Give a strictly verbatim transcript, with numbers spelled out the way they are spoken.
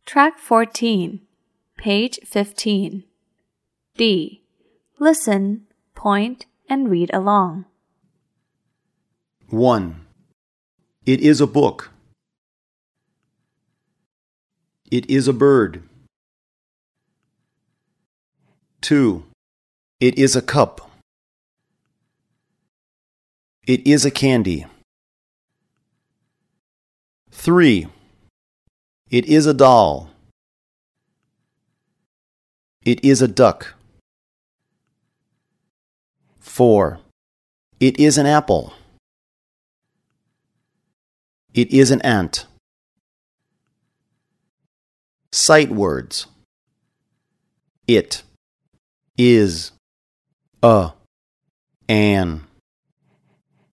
Track fourteen, page fifteen. D. Listen, point, and read along. one. It is a book. It is a bird. two. It is a cup. It is a candy. three. It is a doll. It is a duck. four. It is an apple. It is an ant. Sight words. It, is, a, an.